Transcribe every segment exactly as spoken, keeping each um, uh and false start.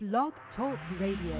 Blog Talk Radio.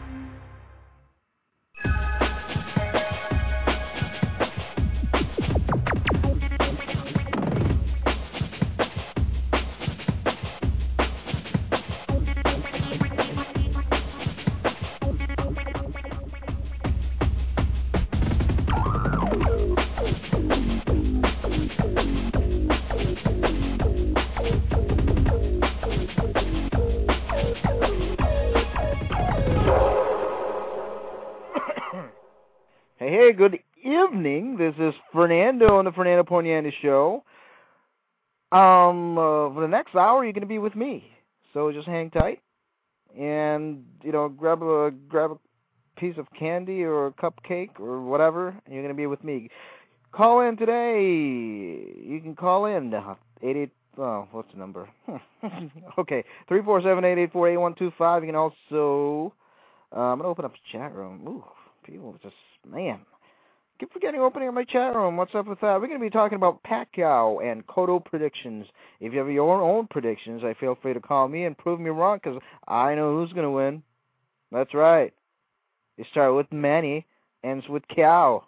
Hey, good evening. This is Fernando on the Fernando Poniani Show. Um, uh, for the next hour, you're going to be with me. So just hang tight and, you know, grab a grab a piece of candy or a cupcake or whatever, and you're going to be with me. Call in today. You can call in. eight eight, oh, what's the number? Okay, three four seven, eight eight four, eight one two five. You can also, uh, I'm going to open up the chat room. Ooh, people just, man. Keep forgetting opening up my chat room. What's up with that? We're going to be talking about Pacquiao and Cotto predictions. If you have your own, own predictions, I feel free to call me and prove me wrong because I know who's going to win. That's right. You start with Manny, ends with Cow.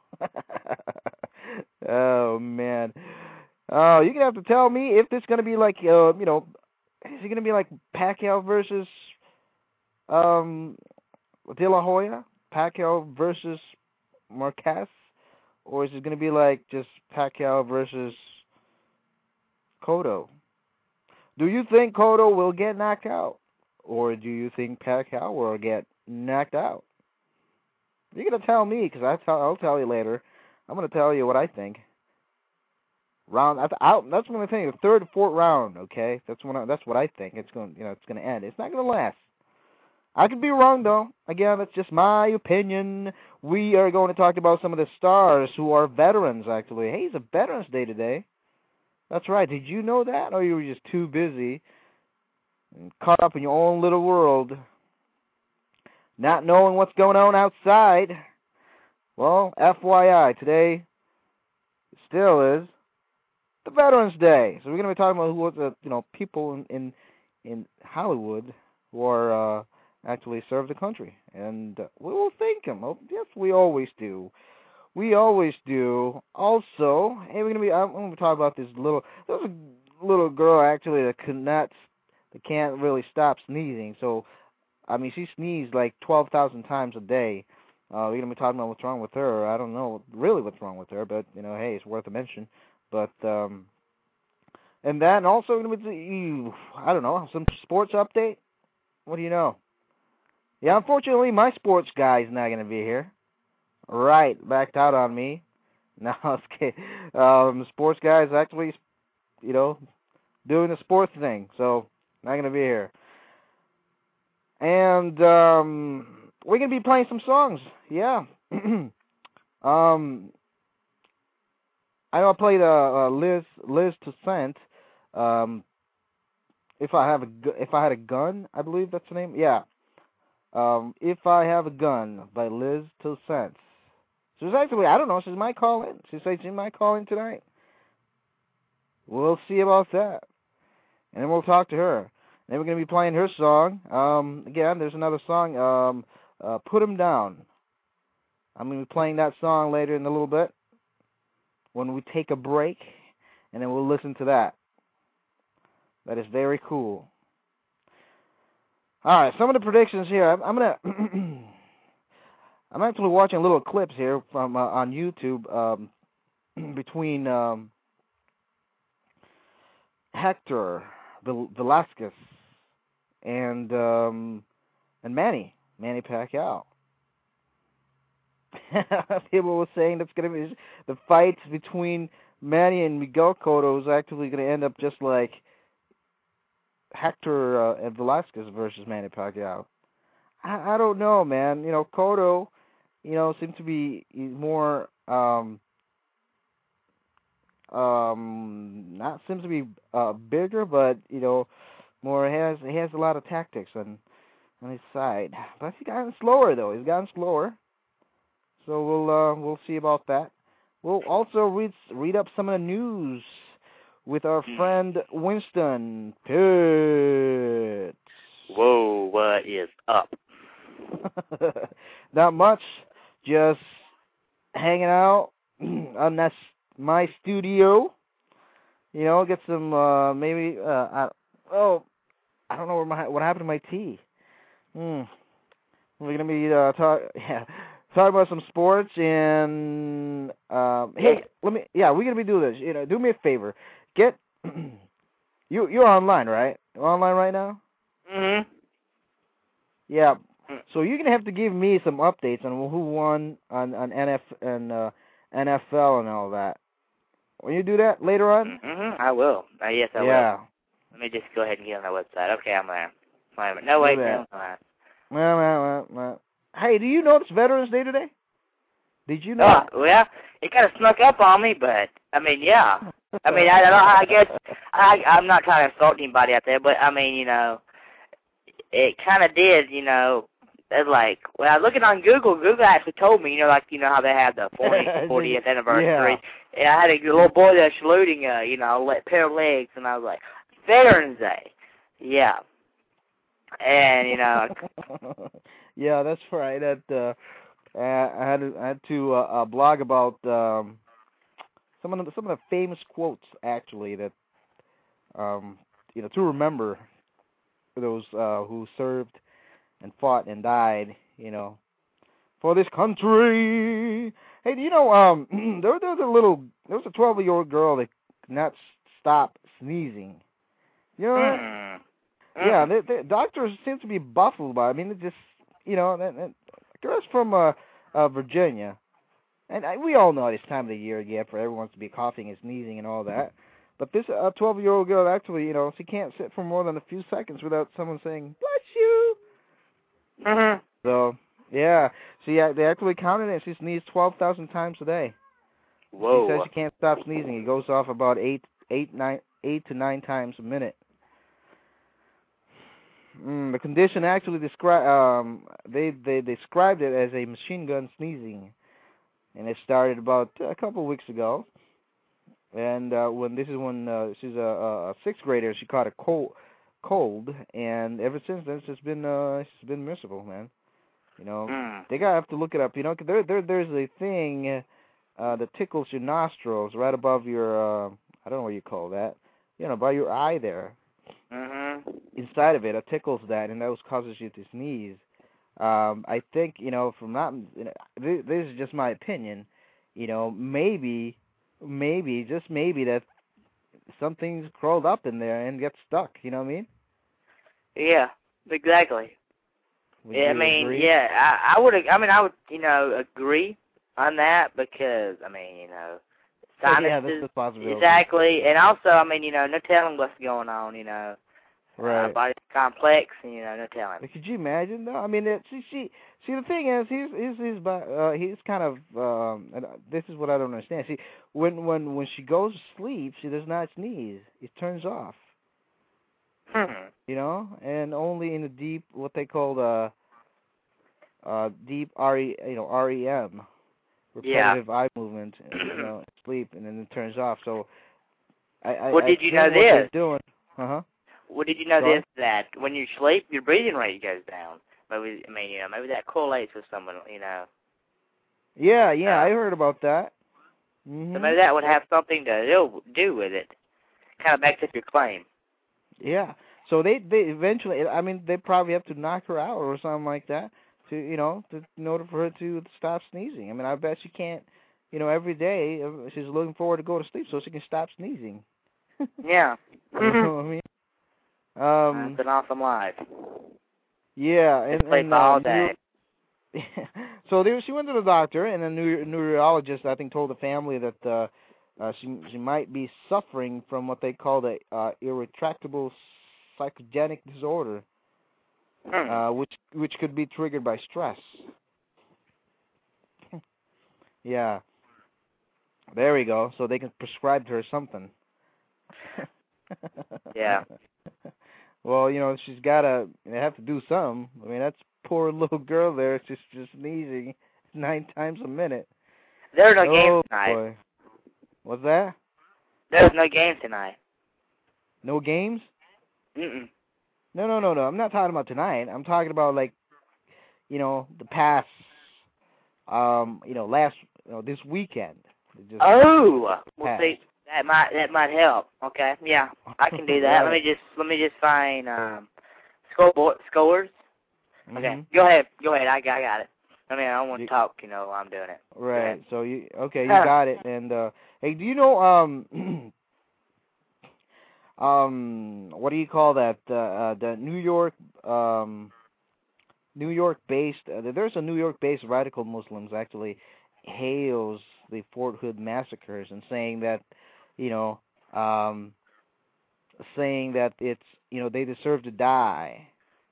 Oh, man. Oh, you're going to have to tell me if this is going to be like, uh, you know, is it going to be like Pacquiao versus um, De La Hoya? Pacquiao versus Marquez? Or is it going to be like just Pacquiao versus Cotto? Do you think Cotto will get knocked out? Or do you think Pacquiao will get knocked out? You're going to tell me, because I'll tell you later. I'm going to tell you what I think. Round, out. That's one of the things. The third, fourth round. Okay, that's when I, that's what I think. It's going, you know, it's going to end. It's not going to last. I could be wrong, though. Again, that's just my opinion. We are going to talk about some of the stars who are veterans, actually. Hey, it's a Veterans Day today. That's right. Did you know that? Or you were just too busy and caught up in your own little world, not knowing what's going on outside? Well, F Y I, today still is the Veterans Day. So we're going to be talking about who was the, you know, people in, in, in Hollywood who are... Uh, actually serve the country, and uh, we will thank him. Oh, yes, we always do. We always do. Also, hey, we're gonna be. I'm gonna talk about this little. There's a little girl actually that cannot, that can't really stop sneezing. So, I mean, she sneezes like twelve thousand times a day. Uh, we're gonna be talking about what's wrong with her. I don't know really what's wrong with her, but you know, hey, it's worth a mention. But um, and then also gonna be, I don't know, some sports update. What do you know? Yeah, unfortunately, my sports guy is not going to be here. Right, backed out on me. No, okay. Um, sports guy is actually, you know, doing the sports thing, so not going to be here. And um, we're going to be playing some songs. Yeah. um, I know I played uh, uh, Liz Liz Toussaint. Um, if I have a if I had a gun, I believe that's the name. Yeah. Um, If I Have a Gun by Liz Toussaint. So it's actually, I don't know, she might call in. She said she might call in tonight. We'll see about that. And then we'll talk to her. And then we're going to be playing her song. Um, again, there's another song, um, uh, Put 'Em Down. I'm going to be playing that song later in a little bit when we take a break, and then we'll listen to that. That is very cool. All right, some of the predictions here. I'm, I'm gonna. I'm actually watching little clips here from uh, on YouTube um, between um, Hector Vel- Velasquez and um, and Manny Manny Pacquiao. People were saying that's gonna be the fight between Manny and Miguel Cotto is actually gonna end up just like Hector uh, and Velasquez versus Manny Pacquiao. I, I don't know, man. You know, Cotto, you know, seems to be more, um, um, not seems to be uh, bigger, but you know, more has he has a lot of tactics on on his side. But he's gotten slower though. He's gotten slower. So we'll uh, we'll see about that. We'll also read read up some of the news with our friend Winston Pitts. Whoa, what is up? Not much. Just hanging out on that my studio. You know, get some uh maybe uh I, oh I don't know where my what happened to my tea. Hmm. We're gonna be uh talk yeah talking about some sports and um Yeah. hey let me yeah we're gonna be doing this. You know, do me a favor. Get you you're online, right? You're online right now? Mhm. Yeah. Mm. So you're gonna have to give me some updates on who won on on N F and uh, N F L and all that. Will you do that later on? Mhm. I will. Uh, yes, I will. Yeah. Let me just go ahead and get on the website. Okay, I'm there. Wait a minute. No, Do wait, no, that. I'm not. Well, well, well, well. Hey, do you know it's Veterans Day today? Did you Oh, know? well, it kind of snuck up on me, but I mean, yeah. I mean, I, I, I guess I, I'm not trying to insult anybody out there, but I mean, you know, it kind of did, you know. It's like when I was looking on Google, Google actually told me, you know, like you know how they have the fortieth anniversary. Yeah. And I had a little boy there saluting a, you know, a pair of legs, and I was like, Veterans Day, yeah. And you know, Yeah, that's right. That uh, I had to, I had to uh, uh, blog about um, some of the some of the famous quotes actually that um, you know to remember for those uh, who served and fought and died, you know, for this country. Hey, do you know um there there was a little there was a twelve year old girl that could not stop sneezing. You know that? mm, Yeah, mm, the, the doctors seem to be baffled by it. I mean, it just you know, that, that girl's from uh, uh Virginia, and I, we all know this time of the year, yeah, for everyone to be coughing and sneezing and all that. But this uh, twelve year old girl actually, you know, she can't sit for more than a few seconds without someone saying "bless you." mhm. So yeah, she uh, they actually counted it. She sneezed twelve thousand times a day. She says Whoa. she can't stop sneezing. It goes off about eight, eight, nine, eight to nine times a minute. Mm, the condition actually describe um they they described it as a machine gun sneezing, and it started about a couple of weeks ago. And uh, when this is when uh, she's a, a sixth grader, she caught a cold, cold, and ever since then it's just been uh it's been miserable, man. You know, Mm. they gotta have to look it up. You know, 'cause there there there's a thing uh, that tickles your nostrils right above your uh, I don't know what you call that. You know, by your eye there. Mhm. Inside of it, it tickles that, and that causes you to sneeze. Um, I think you know, from not you know, this, this is just my opinion. You know, maybe, maybe, just maybe that something's crawled up in there and gets stuck. You know what I mean? Yeah. Exactly. Would Yeah, I you mean, agree? yeah, I, I would. I mean, I would, you know, agree on that because I mean, you know, Yeah, that's sinuses, the possibility. exactly, and also, I mean, you know, no telling what's going on. You know, uh, Right. body's complex, and you know, no telling. But could you imagine though? I mean, it, see, see, see, the thing is, he's he's he's by, uh, he's kind of um. And this is what I don't understand. See, when when when she goes to sleep, she does not sneeze. It turns off. Hmm. You know, and only in the deep, what they call the uh deep R E, you know, R E M, Yeah. repetitive eye movement. You know, sleep, and then it turns off. So I I, Well, I did you know think what they're this? doing. Uh huh. Well, did you know Go this? on. That when you sleep, your breathing rate goes down. Maybe, I mean, you know, maybe that correlates with someone, you know. Yeah, yeah, Uh, I heard about that. so Mhm. maybe that would have something to do, do with it. Kind of backs up your claim. Yeah. So they they eventually, I mean, they probably have to knock her out or something like that to, you know, to in order for her to stop sneezing. I mean, I bet she can't, you know, every day uh, she's looking forward to go to sleep so she can stop sneezing. Yeah. You know what I mean? Um. That's an awesome life. Yeah, Just and sleep and uh, all neuro- day. so there, she went to the doctor, and a neuro- neurologist, I think, told the family that uh, uh, she she might be suffering from what they call the uh, irretractable psychogenic disorder, Hmm. uh, which which could be triggered by stress. Yeah, there we go. So they can prescribe her something. Yeah. Well, you know, she's gotta. They have to do something. I mean, that's poor little girl there. Just just sneezing nine times a minute. There's no games Oh tonight. boy, what's that? There's no games tonight. No games? Mm-mm. No, no, no, no. I'm not talking about tonight. I'm talking about like, you know, the past, um, you know, last, you know, this weekend. It just Oh, well, passed. see, that might that might help. Okay, yeah, I can do that. Right. Let me just let me just find um scoreboard scores. Okay, Mhm. go ahead, go ahead. I got, I got it. I mean, I don't want to You, talk, you know, while I'm doing it. Go right. ahead. So you okay? You got it. And uh, hey, do you know um um what do you call that? Uh, uh, the New York um New York based. Uh, there's a New York based radical Muslims actually hails the Fort Hood massacres and saying that, you know, um, saying that it's, you know, they deserve to die.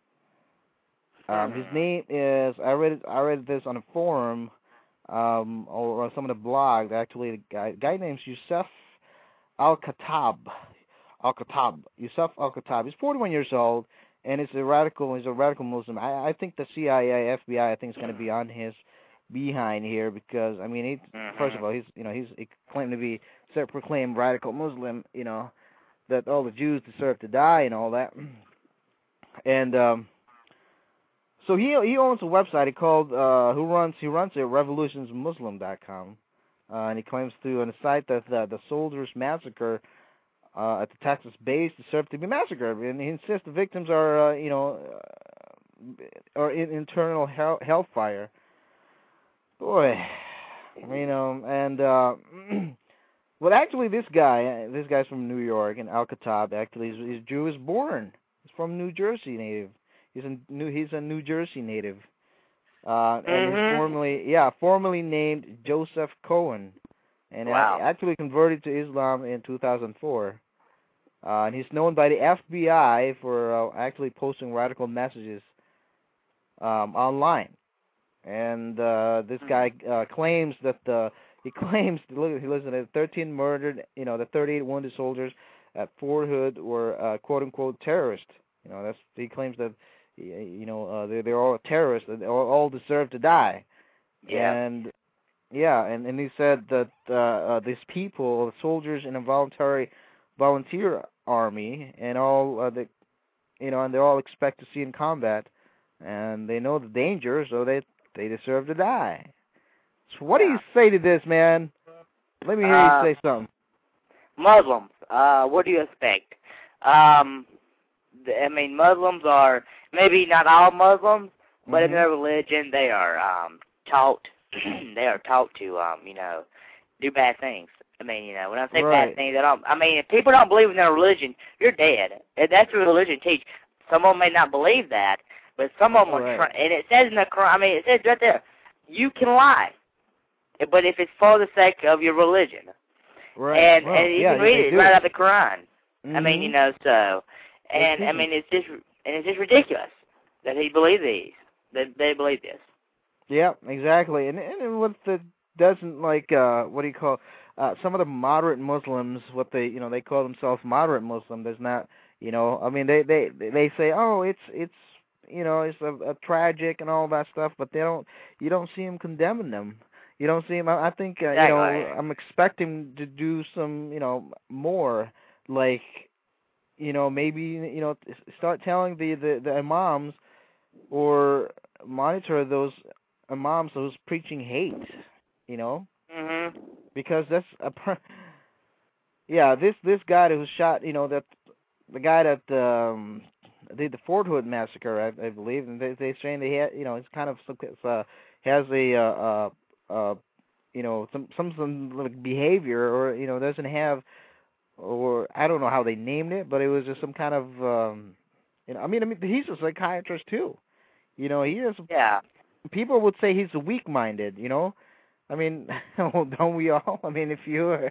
Um, his Hmm. name is, I read it, I read this on a forum, um, or, or some of the blogs. Actually, a guy, a guy named Yusuf Al-Khattab. Al-Khattab. Yusuf Al-Khattab. He's forty-one years old, and he's a radical. He's a radical Muslim. I, I think the C I A, F B I, I think is going to be on his behind here because I mean, he, first of Mhm. all, he's, you know, he's he claimed to be self-proclaimed radical Muslim. You know, that all the Jews deserve to die and all that, and um. So he he owns a website he called uh who runs he runs it revolutions muslim dot com, uh, and he claims through on the site that the, the soldiers massacre uh, at the Texas base deserve to be massacred, and he insists the victims are uh, you know uh, are in internal hell, hellfire. Boy, you know, and uh, well, actually, this guy this guy's from New York, and Al-Khattab actually he's, he's Jewish born. He's from New Jersey native. He's a new he's a New Jersey native. Uh, and he's Mhm. formerly, yeah, formerly named Joseph Cohen, and I Wow. actually converted to Islam in two thousand four. Uh, and he's known by the F B I for uh, actually posting radical messages um, online. And uh, this Hmm. guy uh, claims that the he claims look he listened to thirteen murdered, you know, the thirty-eight wounded soldiers at Fort Hood were uh, quote unquote terrorists. You know, that's he claims that you know uh, they they're all terrorists. They all, all deserve to die. Yeah. And yeah, and, and he said that uh, uh, these people, soldiers in a voluntary volunteer army, and all uh, the you know, and they're all expect to see in combat, and they know the danger, so they they deserve to die. So what do you Yeah. say to this, man? Let me hear you Uh, say something. Muslims. Uh, what do you expect? Um, th- I mean, Muslims are maybe not all Muslims, but in Mhm. their religion, they are um taught. they are taught to um, you know, do bad things. I mean, you know, when I say bad Right. things, I don't. I mean, if people don't believe in their religion, you're dead. And that's what religion teach. Some of them may not believe that, but some of them are Right. trying. And it says in the Quran. I mean, it says right there, you can lie, but if it's for the sake of your religion, Right. and Well, and you yeah, can yeah, read they it right do. out of the Quran. I mean, you Mhm. know, so, It and I teaches. mean, it's just and it's just ridiculous that he believed these, that they believe this. Yeah, exactly. And and what the doesn't like uh what do you call uh some of the moderate Muslims, what they you know they call themselves moderate Muslim, does not you know I mean they they they say oh it's it's you know it's a, a tragic and all that stuff, but they don't you don't see them condemning them. You don't see them. I, I think uh, you know Exactly. I'm expecting to do some you know more like you know maybe you know start telling the the, the imams or monitor those imams who's preaching hate, you know, Mhm. because that's a per- yeah. This this guy who shot, you know, that the guy that um did the Fort Hood massacre, I, I believe, and they they saying they had, you know, it's kind of some uh, has a uh, uh uh you know some some some like behavior or you know doesn't have or I don't know how they named it, but it was just some kind of um you know I mean I mean he's a psychiatrist too. You know, he is Yeah. people would say he's weak-minded, you know. I mean, don't we all? I mean, if you,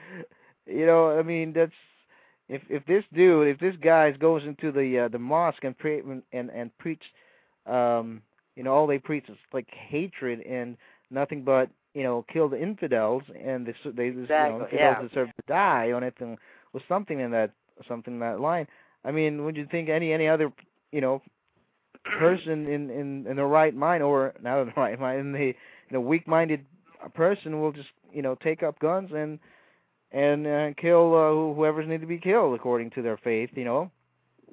you know, I mean, that's if if this dude, if this guy goes into the uh, the mosque and pray and and preach, um, you know, all they preach is like hatred and nothing but you know kill the infidels and they they you know Exactly. infidels Yeah. deserve to die or anything with something in that something in that line. I mean, would you think any any other you know person in in in the right mind or not in the right mind in the in a weak minded person will just you know take up guns and and uh, kill uh, whoever's need to be killed according to their faith, you know.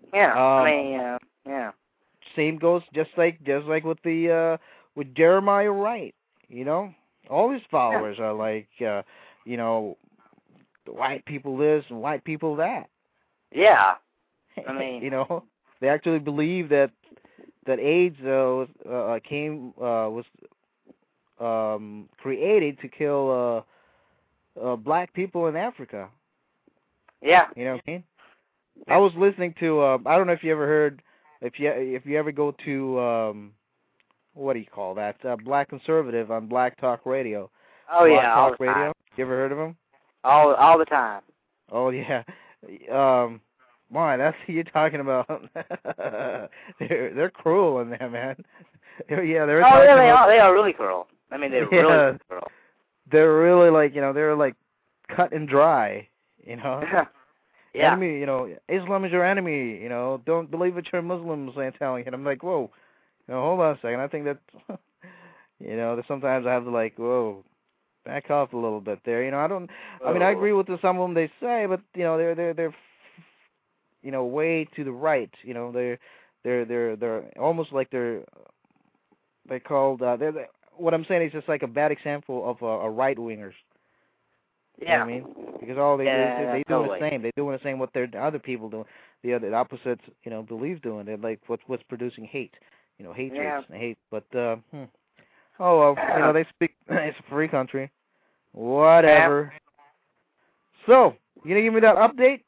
Yeah, Um, I mean, uh, yeah. Same goes just like just like with the uh, with Jeremiah Wright. You know, all his followers are like, uh, you know, white people this and white people that. Yeah, I mean, you know, they actually believe that that AIDS uh, was, uh, came uh, was um, created to kill uh, uh, black people in Africa. yeah. You know what I mean? I was listening to. Uh, I don't know if you ever heard. If you if you ever go to um, what do you call that? Uh, Black Conservative on Black Talk Radio. Oh Black yeah, all Talk the time. Radio. You ever heard of him? All all the time. Oh yeah. Um, why? That's who you're talking about. they're they're cruel in there, man. yeah, they're. Oh yeah, they about, are. They are really cruel. I mean, they're yeah, really cruel. They're really like you know they're like cut and dry. You know. yeah. Enemy, you know, Islam is your enemy. You know, don't believe what your Muslims are telling you. And I'm like, whoa, you know, hold on a second. I think that, you know, that sometimes I have to like, whoa, back off a little bit there. You know, I don't. I mean, I agree with the, some of them they say, but you know, they're they're they're, you know, way to the right. You know, they're they're they're they're almost like they're they called. Uh, they're, they're, what I'm saying is just like a bad example of uh, a right wingers. Yeah. You know what I mean? Because all they yeah, do is they totally. doing the same. They're doing the same what their other people doing. The other the opposite, you know, believe doing. They're like what's what's producing hate. You know, hatred Yeah. and hate. But uh, hmm. oh well, you know they speak. It's a free country. Whatever. Yeah. So you gonna give me that update?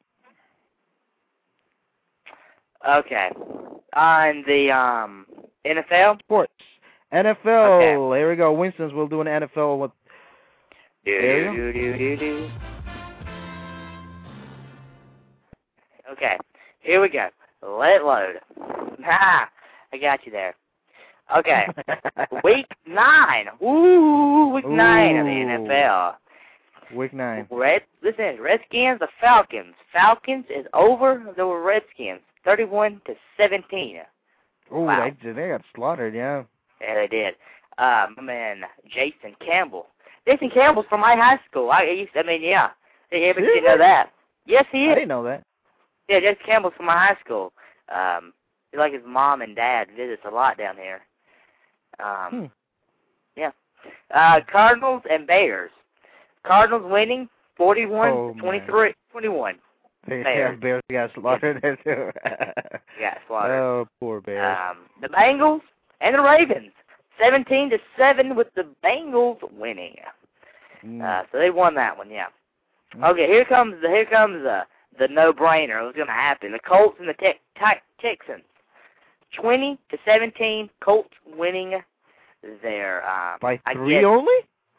Okay. On the um N F L Sports. N F L. Okay. Here we go. Winston's will do an N F L with. Do, there do, do, do, do. Okay, here we go. Let it load. Ha! I got you there. Okay, week nine. Woo! Week Ooh. nine of the N F L. Week nine. Red. Listen, Redskins, the Falcons. Falcons is over the Redskins, thirty-one to seventeen. Oh, wow. they they got slaughtered. Yeah. Yeah, they did. Um, my man, Jason Campbell. Jason Campbell's from my high school. I used. I mean, yeah. Everybody didn't know that. Yes, he is. I didn't know that. Yeah, Jason Campbell's from my high school. Um, like his mom and dad visits a lot down here. Um, hmm. Yeah. Uh, Cardinals and Bears. Cardinals winning forty-one oh, to twenty-three, twenty-one. Yeah, Bears. Bears got slaughtered there too. yeah, slaughtered. Oh, poor Bears. Um, the Bengals and the Ravens, seventeen to seven, with the Bengals winning. Mm. Uh, so they won that one, yeah. Okay, here comes the here comes the the no-brainer. What's going to happen? The Colts and the te- te- Texans, twenty to seventeen. Colts winning their um, by I three guess, only.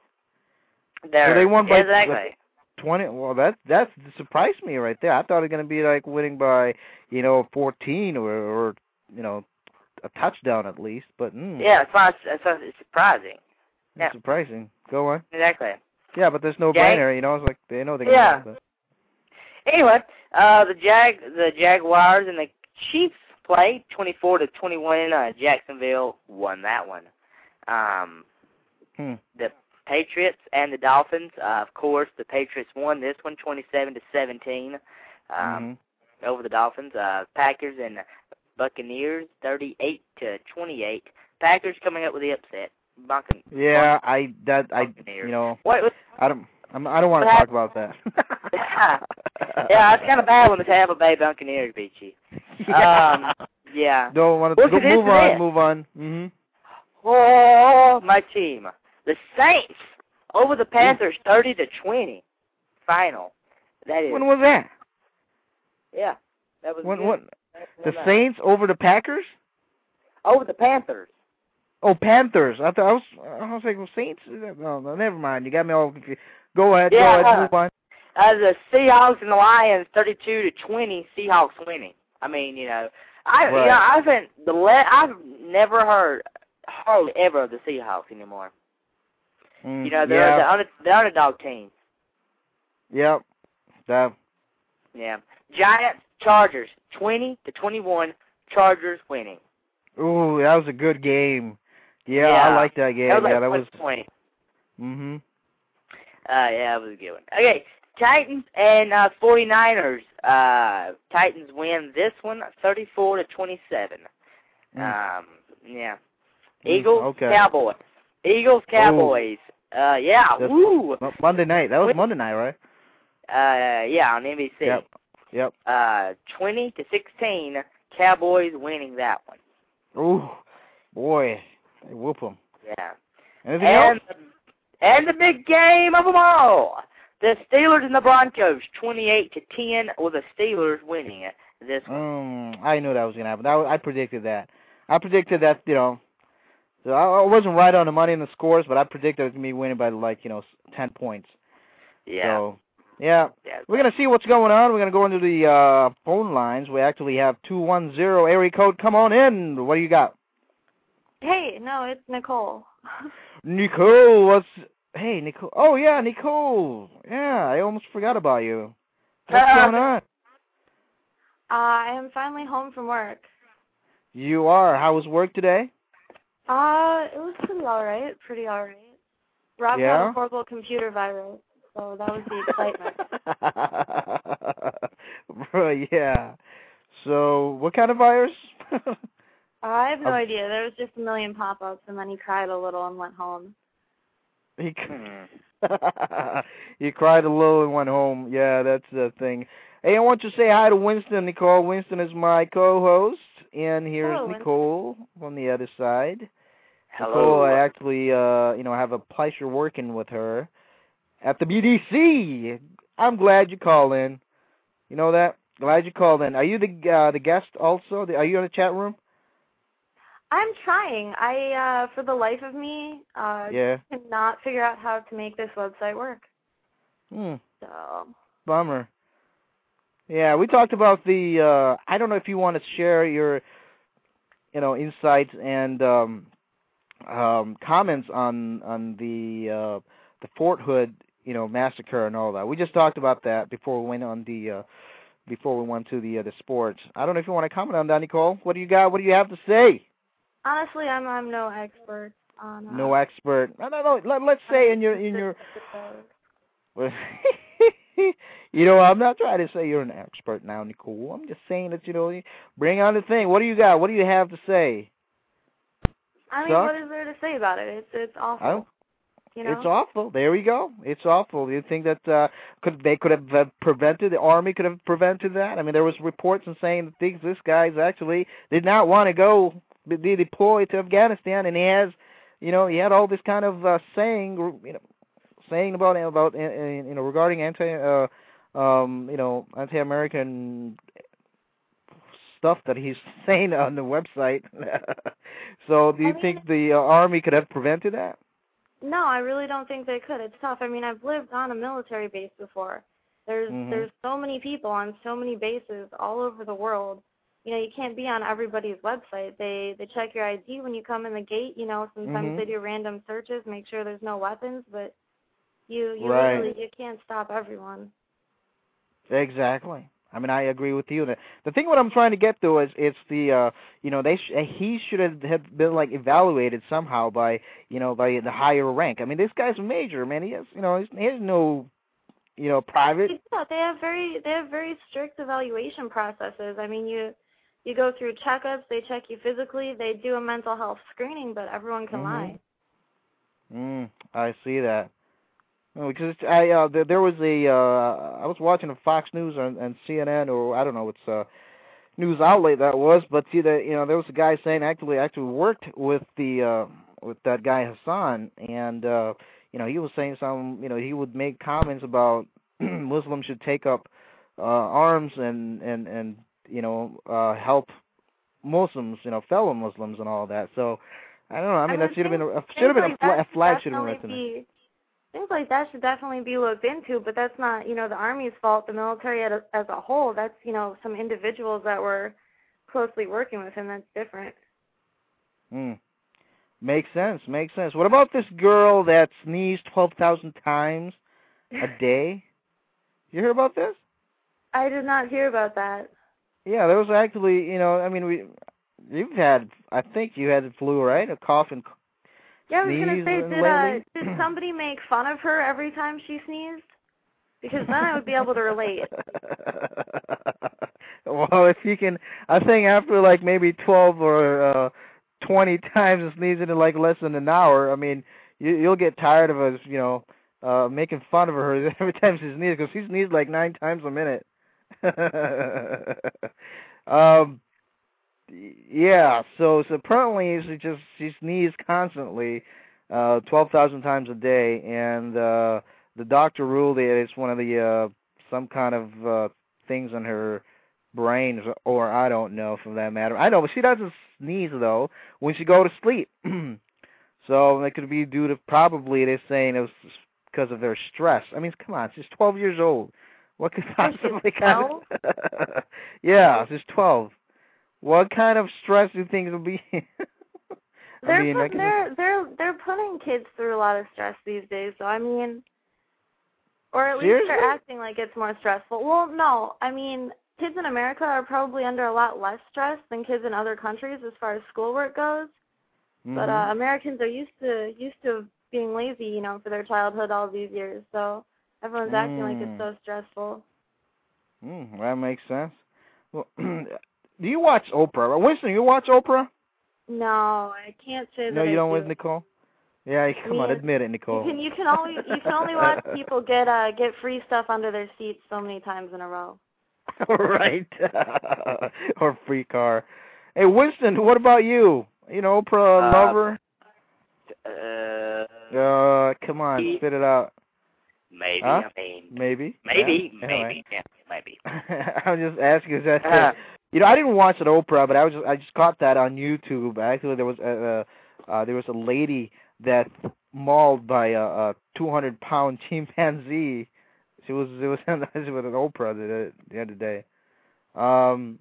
Their, so they won by exactly. twenty. Well, that that surprised me right there. I thought it was going to be like winning by you know fourteen or or you know a touchdown at least. But mm, yeah, it's, not, it's, it's surprising. It's yeah. surprising. Go on. Exactly. Yeah, but there's no Jag- brainer. You know, it's like they know they. Yeah. But. Anyway, uh, the Jag the Jaguars and the Chiefs played twenty-four to twenty-one. Uh, Jacksonville won that one. Um, hmm. The Patriots and the Dolphins. Uh, of course, the Patriots won this one, twenty-seven to seventeen, um, mm-hmm. over the Dolphins. Uh, Packers and Buccaneers, thirty-eight to twenty-eight. Packers coming up with the upset. Buccan- yeah, I that I Buccaneers. you know what, what, I don't I'm, I don't want to talk about that. yeah, it's kind of bad when the Tampa Bay Buccaneers beat you. Yeah. Um, yeah. Don't want to Look at move this on. this. Move on. Mhm. Oh, my team, the Saints, over the Panthers, thirty to twenty. Final. That is. When was that? Yeah, that was. When good. what? The When, Saints over the Packers? Over the Panthers. Oh, Panthers. I thought I was. I was like, well, Saints. No, no, never mind. You got me all confused. Go ahead. Yeah, go ahead. Move on. Uh, the Seahawks and the Lions, thirty-two to twenty. Seahawks winning. I mean, you know, I right. you know, I haven't the le- I've never heard hardly ever of the Seahawks anymore. Mm, you know, they're yeah. the, under, the underdog team. Yep. That. Yeah. Giants, Chargers, twenty to twenty-one. Chargers winning. Ooh, that was a good game. Yeah, yeah. I like that game. That was yeah, like that was. twenty. Mhm. Uh, yeah, that was a good one. Okay, Titans and uh, 49ers. Uh, Titans win this one, thirty-four to twenty-seven. Mm. Um, yeah. Eagles, okay. Cowboys. Eagles, Cowboys. Ooh. Uh, yeah. That's Woo. Monday night. That was Monday night, right? Uh, yeah, on N B C. Yep. Yep. Uh, twenty to sixteen. Cowboys winning that one. Ooh, boy, they whoop them. Yeah. Anything and, else? And the big game of them all. The Steelers and the Broncos, twenty-eight to ten, with the Steelers winning it. This one. Mm, I knew that was going to happen. That was, I predicted that. I predicted that, you know, I, I wasn't right on the money and the scores, but I predicted it was going to be winning by, like, you know, ten points. Yeah. So, yeah. yeah We're going to see what's going on. We're going to go into the uh, phone lines. We actually have two one zero area code. Come on in. What do you got? Hey, no, it's Nicole. Nicole, what's... Hey, Nicole. Oh, yeah, Nicole. Yeah, I almost forgot about you. What's going on? Uh, I am finally home from work. You are. How was work today? Uh, it was pretty all right. Pretty all right. Rob yeah? had a horrible computer virus, so that was the excitement. Bro, yeah. So, what kind of virus? uh, I have no idea. There was just a million pop-ups, and then he cried a little and went home. He, he cried a little and went home. Yeah, that's the thing. Hey, I want you to say hi to Winston, Nicole. Winston is my co-host, and here's Hello, Nicole Winston. On the other side. Hello. Nicole, I actually, uh, you know, have a pleasure working with her at the B D C. I'm glad you called in. You know that? Glad you called in. Are you the uh, the guest also? Are you in the chat room? I'm trying. I, uh, for the life of me, uh, yeah. cannot figure out how to make this website work. Hmm. So. Bummer. Yeah, we talked about the, uh, I don't know if you want to share your, you know, insights and um, um, comments on on the uh, the Fort Hood, you know, massacre and all that. We just talked about that before we went on the, uh, before we went to the uh, the sports. I don't know if you want to comment on that, Nicole. What do you got? What do you have to say? Honestly, I'm I'm no expert on. Uh, no expert. No, no, no. Let, let's say in your in your. You know, I'm not trying to say you're an expert now, Nicole. I'm just saying that, you know, bring on the thing. What do you got? What do you have to say? I mean, Suck? what is there to say about it? It's it's awful. You know? It's awful. There we go. It's awful. Do you think that uh, could they could have uh, prevented, the Army could have prevented that? I mean, there was reports and saying that these, this guy's actually did not want to go be deployed to Afghanistan, and he has, you know, he had all this kind of uh, saying, you know, saying about about you know regarding anti, uh, um, you know, anti-American stuff that he's saying on the website. So, do you I mean, think the uh, Army could have prevented that? No, I really don't think they could. It's tough. I mean, I've lived on a military base before. There's mm-hmm. there's so many people on so many bases all over the world. You know, you can't be on everybody's website. They they check your I D when you come in the gate. You know, sometimes mm-hmm. they do random searches, make sure there's no weapons, but you you right. really you can't stop everyone. Exactly. I mean, I agree with you. The, the thing what I'm trying to get to is it's the, uh, you know, they sh he should have, have been, like, evaluated somehow by, you know, by the higher rank. I mean, this guy's a major, man. He has, you know, he has no, you know, private. Yeah, they have very, they have very strict evaluation processes. I mean, you, you go through checkups, they check you physically, they do a mental health screening, but everyone can mm-hmm. lie. Mm, I see that. Because I uh, there, there was a uh, I was watching a Fox News and, and C N N, or I don't know what's uh news outlet that was, but see that you know there was a guy saying actually actually worked with the uh, with that guy Hassan, and uh, you know he was saying some you know he would make comments about Muslims should take up uh, arms and and and you know uh, help Muslims, you know fellow Muslims and all that. So I don't know. I mean I that should have been a should have been a, a flag should have been written. Things like that should definitely be looked into, but that's not, you know, the Army's fault, the military as a, as a whole. That's, you know, some individuals that were closely working with him. That's different. Hmm. Makes sense. Makes sense. What about this girl that sneezed twelve thousand times a day? You hear about this? I did not hear about that. Yeah, there was actually, you know, I mean, we, you've had, I think you had the flu, right? A cough and Yeah, I was going to say, did, uh, did somebody make fun of her every time she sneezed? because then I would be able to relate. Well, if you can, I think after like maybe twelve or uh, twenty times sneezing in like less than an hour, I mean, you, you'll get tired of us, you know, uh, making fun of her every time she sneezes, because she sneezes like nine times a minute. um, yeah. So, so apparently she just she sneezes constantly, uh, twelve thousand times a day, and uh, the doctor ruled that it's one of the uh, some kind of uh, things in her brain, or I don't know, for that matter. I know, but she doesn't sneeze though when she go to sleep. So it could be due to, probably they're saying it was because of their stress. I mean, come on, she's twelve years old. What could possibly kind of yeah, she's twelve. What kind of stress do you think it'll be? they're I mean, put, I they're they're they're putting kids through a lot of stress these days. So I mean, or at least Seriously? they're acting like it's more stressful. Well, no, I mean, kids in America are probably under a lot less stress than kids in other countries as far as schoolwork goes. mm-hmm. But uh, Americans are used to used to being lazy, you know, for their childhood all these years. So everyone's acting mm. like it's so stressful. Mm, that makes sense. Well, do you watch Oprah? Winston, you watch Oprah? No, I can't say that. No, you I don't do. with Nicole? Yeah, come I mean, on, admit it, Nicole. You can you can only you can only watch people get uh get free stuff under their seats so many times in a row. Right. Or free car. Hey, Winston, what about you? You know, Oprah uh, lover? Uh, Uh, come on, maybe, spit it out. Maybe, Huh? I mean. Maybe? Maybe, yeah. maybe, Anyway. yeah, maybe. I'm just asking, is that, Uh, you know, I didn't watch it Oprah, but I was just, I just caught that on YouTube. Actually, there was a, uh, uh, there was a lady that mauled by a, a two hundred pound chimpanzee. She was, it was, it was an Oprah the, the other day. Um,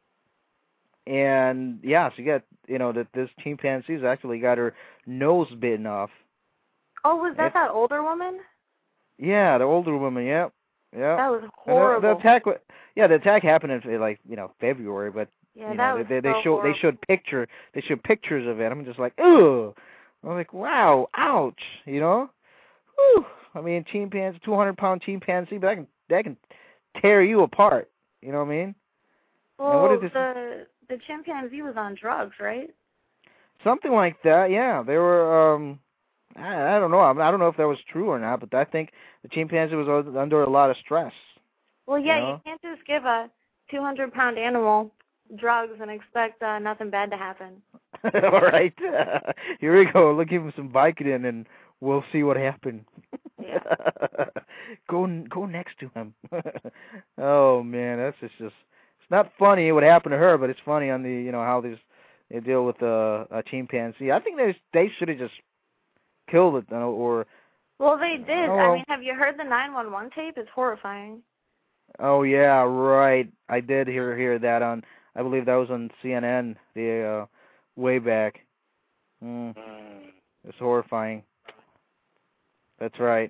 and yeah, she got, you know, that this chimpanzee's actually got her nose bitten off. Oh, was that It's, that older woman? Yeah, the older woman. Yep, yep. That was And horrible. The, the attack, yeah, the attack happened in like you know February, but yeah, you that know was they they, so they showed horrible. they showed picture they showed pictures of it. I'm just like, ugh. I'm like, wow, ouch, you know. Whew. I mean, chimpanzee, two hundred pound chimpanzee, but that can that can tear you apart. You know what I mean? Well, and what is this? the the chimpanzee was on drugs, right? Something like that. Yeah, they were. um I, I don't know. I, I don't know if that was true or not, but I think the chimpanzee was under a lot of stress. Well, yeah, you know? you can't just give a two hundred pound animal drugs and expect uh, nothing bad to happen. All right. Uh, here we go. Let's give him some Vicodin, and we'll see what happens. Yeah. go go next to him. Oh man, that's just, just it's not funny what happened to her, but it's funny on the you know how these they deal with uh, a chimpanzee. I think they they should have just killed it, or. Well, they did. Oh, I mean, have you heard the nine one one tape? It's horrifying. Oh yeah, right. I did hear hear that on. I believe that was on C N N the uh, way back. Mm. It's horrifying. That's right.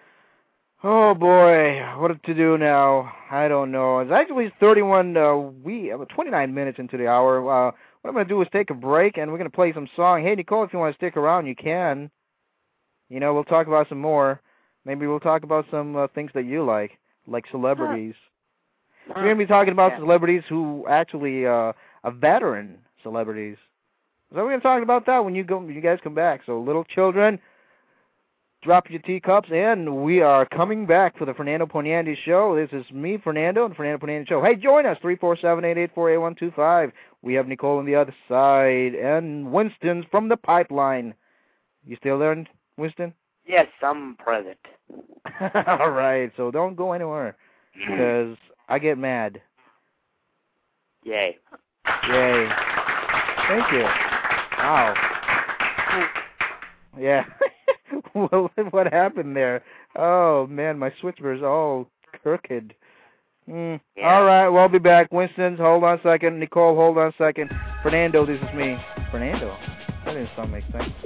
Oh boy, what to do now? I don't know. It's actually thirty-one. Uh, we uh, twenty-nine minutes into the hour. Uh, what I'm gonna do is take a break, and we're gonna play some song. Hey Nicole, if you want to stick around, you can. You know, we'll talk about some more. Maybe we'll talk about some uh, things that you like, like celebrities. Huh. We're gonna be talking about yeah. celebrities who actually uh, are veteran celebrities. So we're gonna talk about that when you go, when you guys come back. So little children, drop your teacups, and we are coming back for the Fernando Poniandi Show. This is me, Fernando, and the Fernando Poniandi Show. Hey, join us, three four seven, eight eight four, eight one two five. We have Nicole on the other side, and Winston's from the pipeline. You still there, Winston? Yes, I'm present. All right, so don't go anywhere, because I get mad. Yay. Yay. Thank you. Wow. Yeah. Well, what happened there? Oh, man, my switchboard's all crooked. Mm. Yeah. All right, well, I'll be back. Winston, hold on a second. Nicole, hold on a second. Fernando, this is me. Fernando? That didn't sound make sense.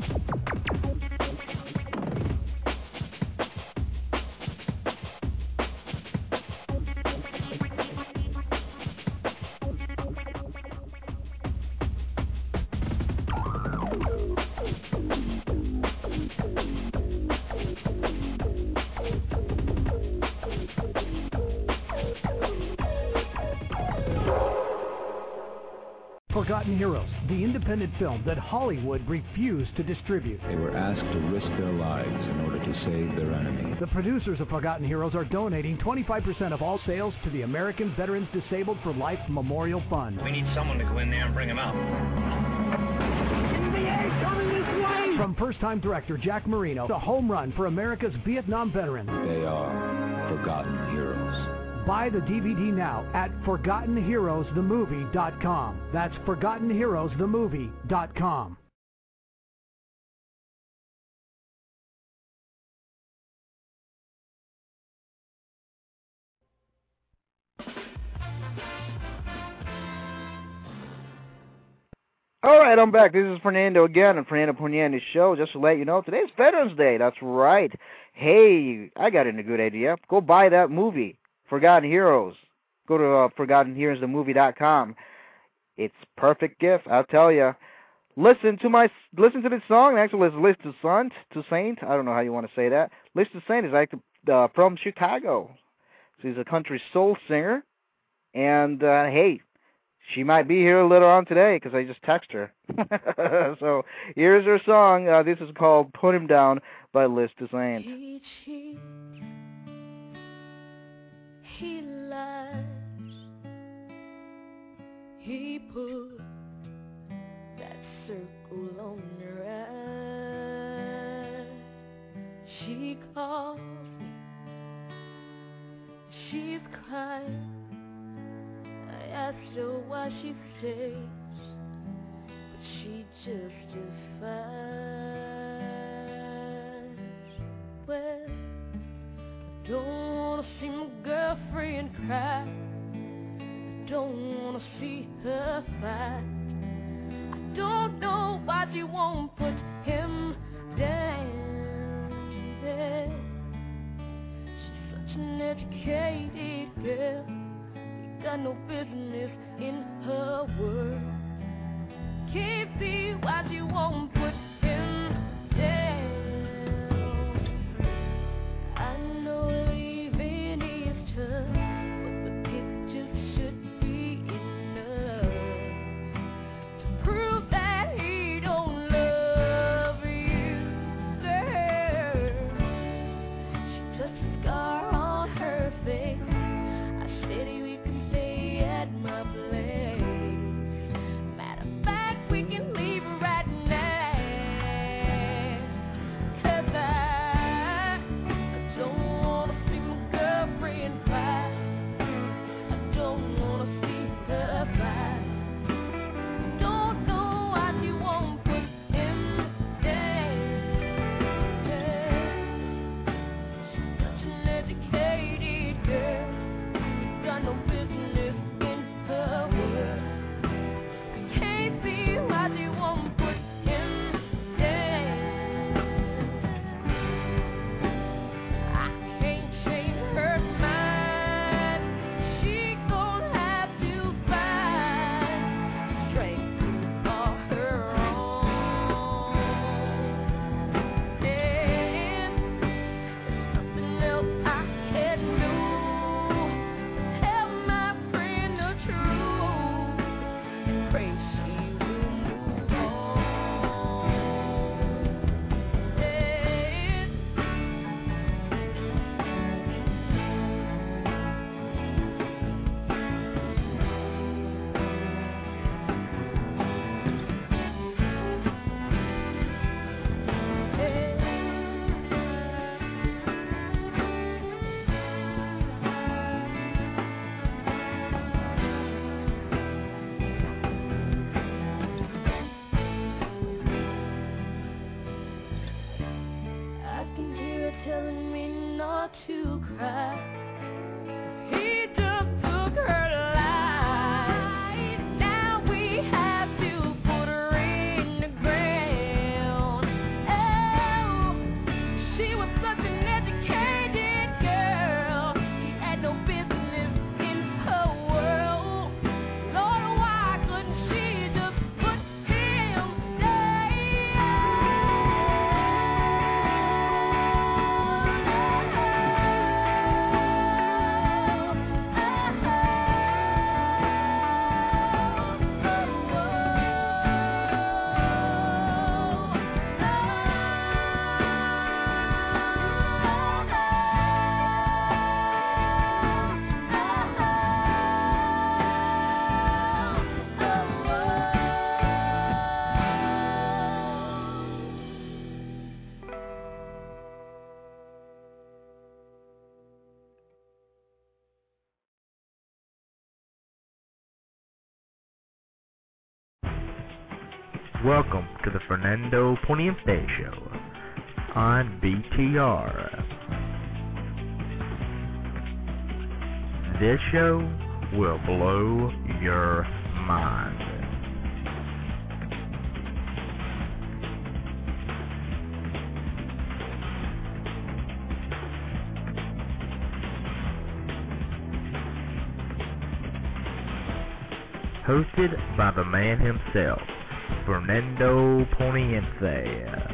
Forgotten Heroes, the independent film that Hollywood refused to distribute. They were asked to risk their lives in order to save their enemy. The producers of Forgotten Heroes are donating twenty-five percent of all sales to the American Veterans Disabled for Life Memorial Fund. We need someone to go in there and bring him out. N B A coming this way! From first-time director Jack Marino, the home run for America's Vietnam veterans. They are Forgotten Heroes. Buy the D V D now at forgotten heroes the movie dot com. That's forgotten heroes the movie dot com. All right, I'm back. This is Fernando again on Fernando Poniandi's show. Just to let you know, today's Veterans Day. That's right. Hey, I got in a good idea. Go buy that movie, Forgotten Heroes. Go to uh, forgotten heroes the movie dot com. It's perfect gift, I'll tell you. Listen to my listen to this song. Actually, it's List to Saint. To Saint. I don't know how you want to say that. List to Saint is like uh, from Chicago. She's a country soul singer, and uh, hey, she might be here later on today because I just texted her. So here's her song. Uh, this is called "Put Him Down" by List to Saint. He cheats, he lies, he put that circle on your eye. She calls me, she's crying. I asked her why she stays, but she justifies. Well, I don't wanna see my girlfriend cry. I don't wanna see her fight. I don't know why she won't put him down. Yeah. She's such an educated girl. You got no business in her world. Can't see why she won't put him down. I know leaving is tough, but the picture should be enough to prove that he don't love you, girl. She touched a scar on her face. I said we can stay at my place. Matter of fact, we can leave right now. 'Cause I, I don't wanna see my girlfriend cry. I don't wanna see her cry. Don't know why she won't put him down. She's such an educated girl. You got no business in her world. I can't see why she won't put him down. I can't change her mind. She gon' have to find strength of her own. And there's something else I can do. Tell my friend the truth. And pray she will move on. And I can hear her telling me not to cry. He just took her life. Now we have to put her in the ground. Oh, she was such an educated girl. He had no business in her world. Lord, why couldn't she just put him down? Welcome to the Fernando Poniente Show on B T R. This show will blow your mind. Hosted by the man himself, Fernando Poniente.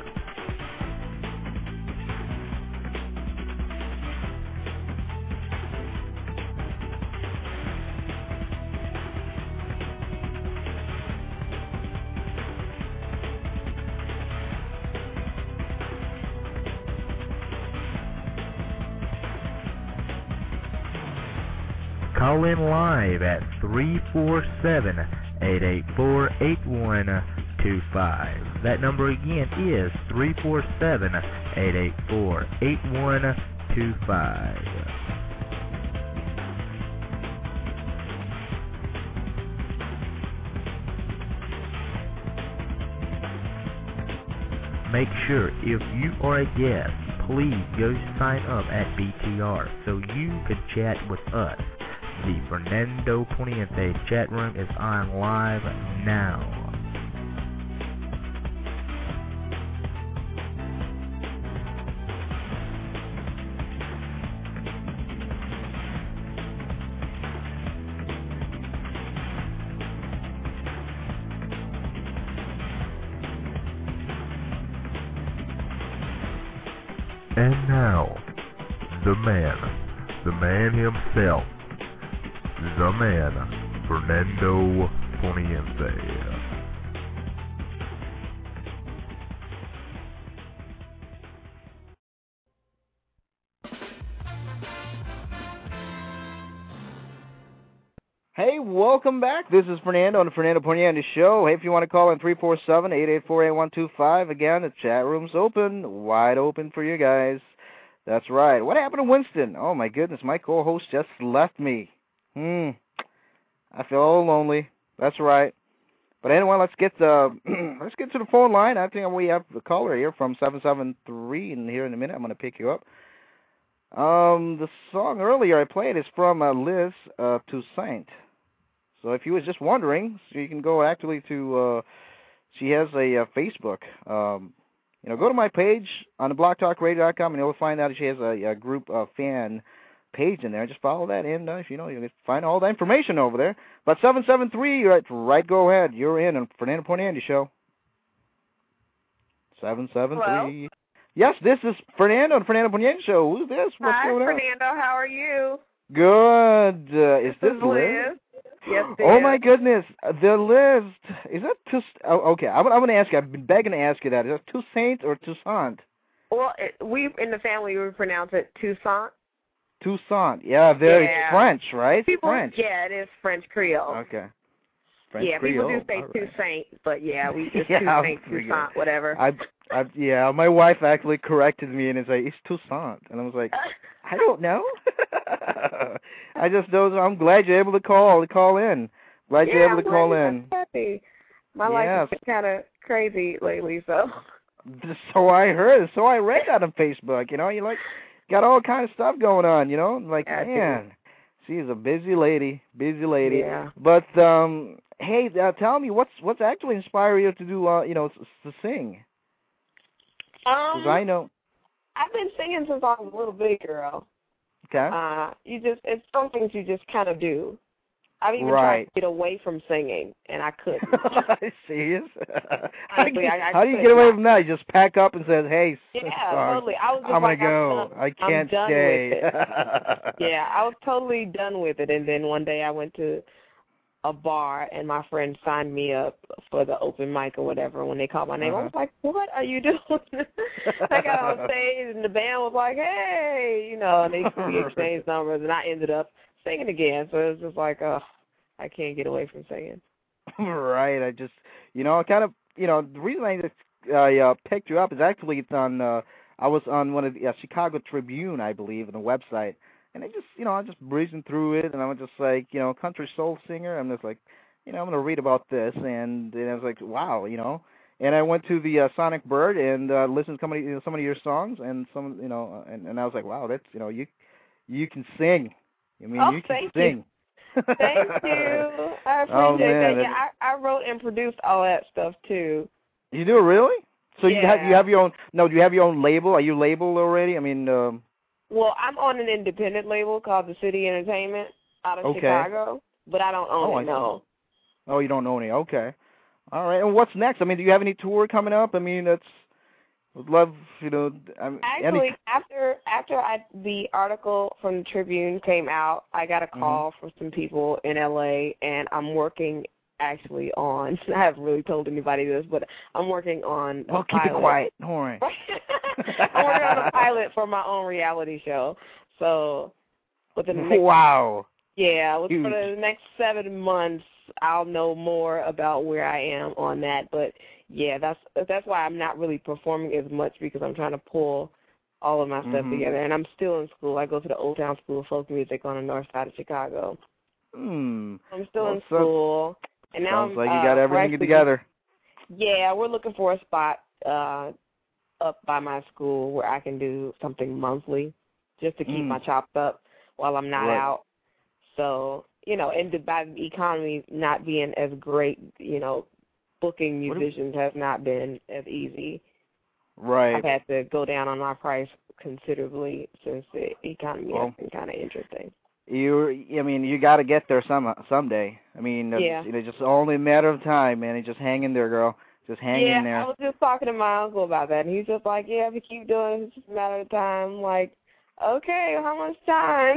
Call in live at three four seven, eight eight four, eight one two five. That number again is three four seven, eight eight four, eight one two five. Make sure if you are a guest, please go sign up at B T R so you can chat with us. The Fernando Poniente chat room is on live now. And now, the man, the man himself, the man, Fernando Poniente. Hey, welcome back. This is Fernando on the Fernando Poniente Show. Hey, if you want to call in three four seven, eight eight four, eight one two five, again, the chat room's open, wide open for you guys. That's right. What happened to Winston? Oh, my goodness, my co-host just left me. Hmm. I feel all lonely. That's right. But anyway, let's get the let's get to the phone line. I think we have a caller here from seven seven three, and here in a minute I'm going to pick you up. Um, the song earlier I played is from uh, Liz uh, Toussaint. So if you was just wondering, so you can go actually to, uh, she has a uh, Facebook. Um, you know, go to my page on the blog talk radio dot com, and you'll find out she has a, a group uh, fan page in there. Just follow that in. Uh, if you know, you'll find all the information over there. But seven seven three, right, right, go ahead. You're in on Fernando Poniente Show. seven seven three. Yes, this is Fernando on Fernando Poniente Show. Who's this? What's Hi, going on? Fernando. How are you? Good. Uh, is this, this is Liz? Liz? Yes, it oh is. my goodness, the list, is that Toussaint? Oh, okay, I'm, I'm going to ask you, I've been begging to ask you that. Is that Toussaint or Toussaint? Well, it, we, in the family, we pronounce it Toussaint. Toussaint, yeah, very yeah. French, right? People, French. Yeah, it is French Creole. Okay. French yeah, Creole. people do say right. Toussaint, but yeah, we it's yeah, Toussaint, Toussaint, whatever. I, I, yeah, my wife actually corrected me and it's like, it's Toussaint. And I was like, I don't know. I just know, I'm glad you're able to call, to call in. Glad yeah, you're able to I'm call glad in. Happy. My yes. life has been kind of crazy lately, so. So I heard, so I read that on Facebook, you know, you like, got all kind of stuff going on, you know, like, yeah, man, she's a busy lady, busy lady. Yeah. But, um, hey, uh, tell me, what's what's actually inspired you to do, uh, you know, to sing? Um, Because I know. I've been singing since I was a little big girl. Okay. Uh, you just, it's some things you just kind of do. I've even right. tried to get away from singing, and I couldn't. Serious? Honestly, how, I, I how do you couldn't. get away from that? You just pack up and say, hey, yeah, sorry, totally. I was just I'm like, going to go. I'm done, I can't I'm done stay. with it. yeah, I was totally done with it. And then one day I went to a bar, and my friend signed me up for the open mic or whatever. When they called my name, uh-huh. I was like, what are you doing? I got on stage, and the band was like, hey, you know, and they we exchanged numbers, and I ended up singing again. So it was just like, oh, I can't get away from singing. Right. I just, you know, kind of, you know, the reason I just I uh, picked you up is actually it's on, uh, I was on one of the uh, Chicago Tribune, I believe, on the website. And I just, you know, I'm just breezing through it, and I was just like, you know, country soul singer. I'm just like, you know, I'm going to read about this. And, and I was like, wow, you know. and I went to the uh, Sonic Bird and uh, listened to some of, you know, some of your songs, and some, you know, and, and I was like, wow, that's, you know, you you can sing. I mean, oh, you can thank sing. You. Thank you. I appreciate oh, man, that. Yeah, I, I wrote and produced all that stuff too. You do, really? So yeah. you have you have your own? No, do you have your own label? Are you labeled already? I mean, um, well, I'm on an independent label called The City Entertainment out of okay. Chicago, but I don't own oh, it. I No. Oh, you don't own it? Okay. All right. And what's next? I mean, do you have any tour coming up? I mean, that's would love, you know. I'm, Actually, any... after after I the article from the Tribune came out, I got a call mm-hmm. from some people in L A, and I'm working actually on. I haven't really told anybody this, but I'm working on. Well, a keep pilot. it quiet. Don't worry. I'm working on a pilot for my own reality show. So, within the next, wow. Yeah, for Huge. the next seven months, I'll know more about where I am on that. But yeah, that's that's why I'm not really performing as much, because I'm trying to pull all of my stuff mm-hmm. together. And I'm still in school. I go to the Old Town School of Folk Music on the north side of Chicago. Mm. I'm still well, in school. And now sounds I'm, like you uh, got everything actually, together. Yeah, we're looking for a spot uh, up by my school where I can do something monthly, just to keep mm. my chops up while I'm not right. out. So, you know, and by the economy not being as great, you know, booking musicians has not been as easy. Right. I've had to go down on my price considerably since the economy well, has been kind of interesting. You, I mean, you got to get there some someday. I mean, yeah. it's, you know, just only a matter of time, man. You just hang in there, girl. Just hang yeah, in there. I was just talking to my uncle about that, and he's just like, yeah, if you keep doing it, it's just a matter of time. I'm like, okay, how much time?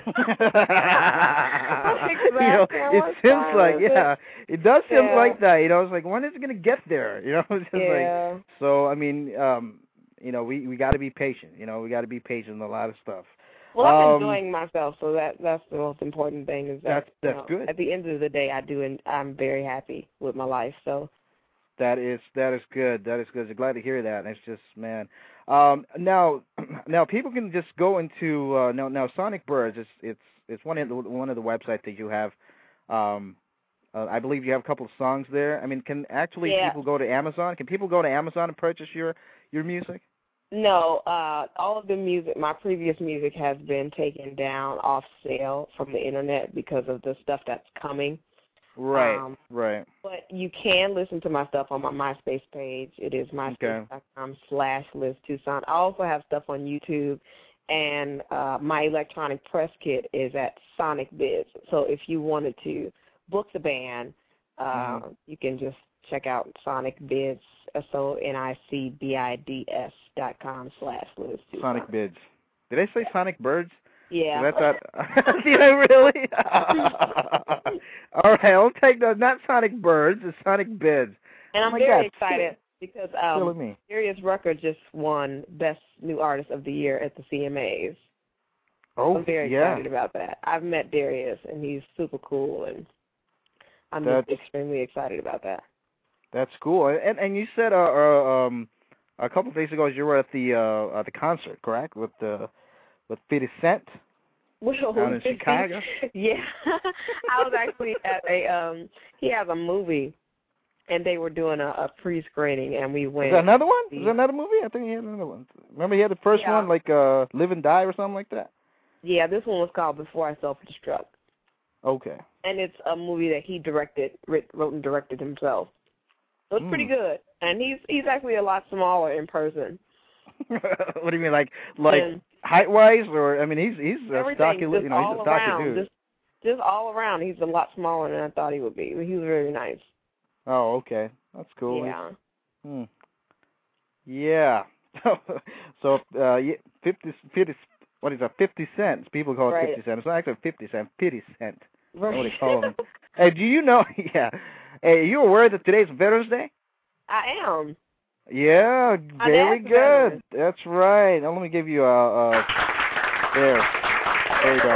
like, you know, it seems like, yeah, it? it does seem yeah. like that. You know, it's like, when is it going to get there? You know, it's just yeah. like, so, I mean, um, you know, we, we got to be patient. You know, we got to be patient in a lot of stuff. Well, I'm um, enjoying myself, so that that's the most important thing. Is that that's that's you know, good. At the end of the day, I do, and I'm very happy with my life. So that is that is good. That is good. I'm glad to hear that. It's just, man. Um, now, now people can just go into uh, now now Sonic Birds. It's it's it's one of the one of the websites that you have. Um, uh, I believe you have a couple of songs there. I mean, can actually yeah. people go to Amazon? Can people go to Amazon and purchase your your music? No, uh, all of the music, my previous music has been taken down off sale from the internet because of the stuff that's coming. Right, um, right. But you can listen to my stuff on my MySpace page. It is myspace.com slash Liz Tucson. I also have stuff on YouTube, and uh, my electronic press kit is at Sonic Bids. So if you wanted to book the band, uh, mm-hmm. you can just check out Sonic Bids, S O N I C B I D S dot com slash Liz Tucson. Sonic Bids. Did I say Sonic Birds? Yeah. That's not, did I really? All right, I'll take those. Not Sonic Birds, it's Sonic Bids. And I'm oh very God. excited because um, Darius Rucker just won Best New Artist of the Year at the C M As. Oh, I'm very yeah. excited about that. I've met Darius, and he's super cool, and I'm That's, just extremely excited about that. That's cool. And and you said uh, uh, um a couple of days ago you were at the uh, at the concert, correct? With the with fifty Cent well, down in Chicago. Yeah, I was actually at a um. He has a movie, and they were doing a, a pre-screening, and we went. Is that another one? Is that another movie? I think he had another one. Remember he had the first yeah. one, like uh, Live and Die or something like that. Yeah, this one was called Before I Self-Destruct. Okay. And it's a movie that he directed, wrote and directed himself. So it's mm. pretty good, and he's he's actually a lot smaller in person. What do you mean, like like and height wise, or I mean, he's he's a stocky, just you know, all he's a stocky around, dude. Just, just all around, he's a lot smaller than I thought he would be. He was very nice. Oh, okay, that's cool. Yeah. Hmm. Yeah. so uh, fifty, fifty, what is that? Fifty cents. People call it right. fifty cents. It's not actually fifty cents. Fifty cent. Right. That's what they call them. Hey, do you know? Yeah. Hey, are you aware that today's Veterans Day? I am. Yeah, My very dad's good. veteran. That's right. Now let me give you a, a there. There you go.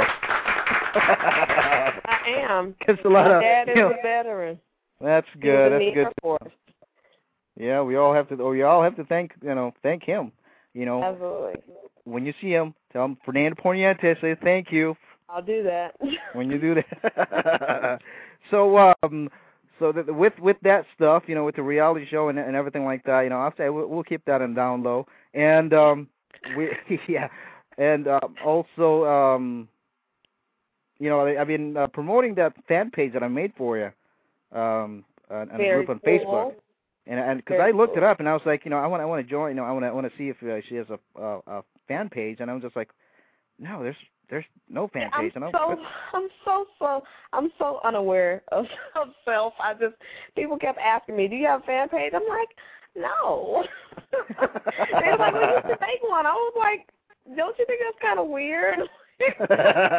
I am. It's a lot My of, dad is you know, a veteran. That's good. He was That's good. Yeah, we all have to. Oh, we all have to thank you know thank him. You know. Absolutely. When you see him, tell him Fernando Poniente. Say thank you. I'll do that. When you do that. so um, so that with with that stuff, you know, with the reality show and and everything like that, you know, I'll say we'll, we'll keep that in down low. And um, we yeah, and um, also um, you know, I, I've been uh, promoting that fan page that I made for you, um, on, on a group on cool. Facebook. And and because I looked cool. it up and I was like, you know, I want I want to join, you know, I want to want to see if uh, she has a, a a fan page, and I was just like, no, there's there's no fan I'm page. And so I'm so so I'm so unaware of, of self. I just people kept asking me, do you have a fan page? I'm like, no. They were like, we used to make one. I was like, don't you think that's kind of weird? so,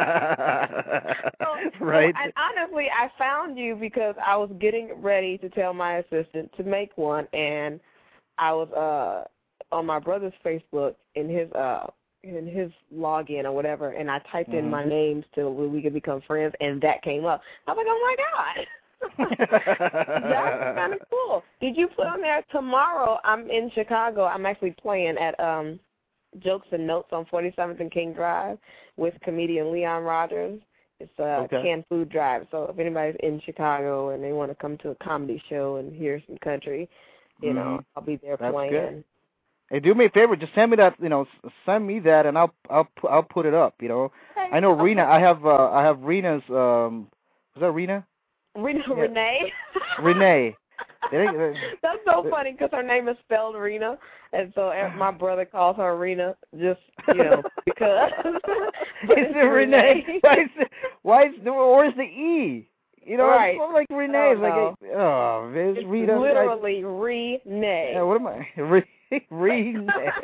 right. So, and honestly, I found you because I was getting ready to tell my assistant to make one, and I was uh on my brother's Facebook in his uh in his login or whatever, and I typed mm-hmm. in my names to where we could become friends, and that came up. I was like, oh my god. That's kind of cool. Did you put on there tomorrow? I'm in Chicago. I'm actually playing at um. Jokes and Notes on forty-seventh and King Drive with comedian Leon Rogers. It's a okay. canned food drive. So if anybody's in Chicago and they want to come to a comedy show and hear some country, you mm-hmm. know, I'll be there That's playing. Good. Hey, do me a favor, just send me that. You know, send me that, and I'll I'll I'll put it up. You know, okay. I know okay. Rena. I have uh, I have Rena's. Um, was that Rena? Rena yeah. Renee. Renee. That's so funny because her name is spelled Rena, and so my brother calls her Rena just, you know, because. Is it Renee? Why is it, why is the, where's the E? You know, right. it's like Renee. It's like, a, oh, it's, it's Rita. literally Renee. Yeah, what am I? Re, Renee.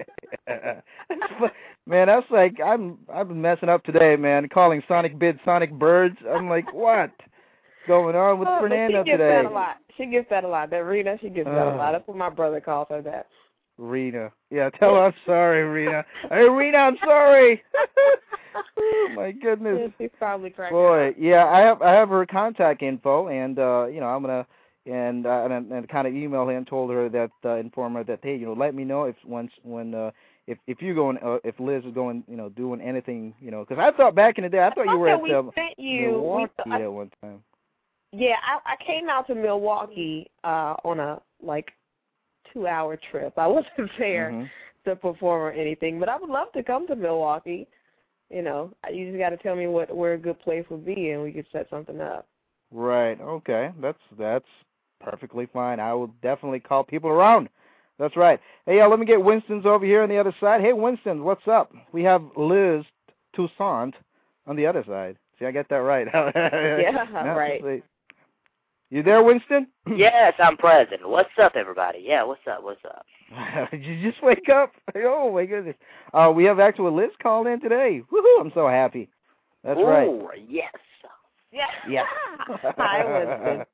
Man, that's like, I'm, I've been messing up today, man, calling Sonic Bid Sonic Birds. I'm like, what? Going on with oh, Fernando she gets today? That a lot. She gets that a lot. That Rena, she gets that uh, a lot. That's what my brother calls her. That. Rena. Yeah, tell her I'm sorry, Rena. Hey, Rena, I'm sorry. Oh my goodness. Yeah, she's probably cracking Boy, up. yeah, I have I have her contact info, and uh, you know, I'm gonna and uh, and, and kind of email her and told her that uh, inform her that hey, you know, let me know if once when uh, if if you going uh, if Liz is going, you know, doing anything, you know, because I thought back in the day I thought I you were that at we um, sent you, Milwaukee we, I, at one time. Yeah, I, I came out to Milwaukee uh, on a like two hour trip. I wasn't there mm-hmm. to perform or anything, but I would love to come to Milwaukee. You know, you just got to tell me what where a good place would be, and we could set something up. Right. Okay. That's that's perfectly fine. I will definitely call people around. That's right. Hey, uh, let me get Winston's over here on the other side. Hey, Winston, what's up? We have Liz Toussaint on the other side. See, I get that right. Yeah, no, right. See. You there, Winston? Yes, I'm present. What's up, everybody? Yeah, what's up? What's up? Did you just wake up? Oh my goodness! Uh, we have actual Liz called in today. Woohoo! I'm so happy. That's Ooh, right. Yes. Yeah. Yeah. Hi, Winston.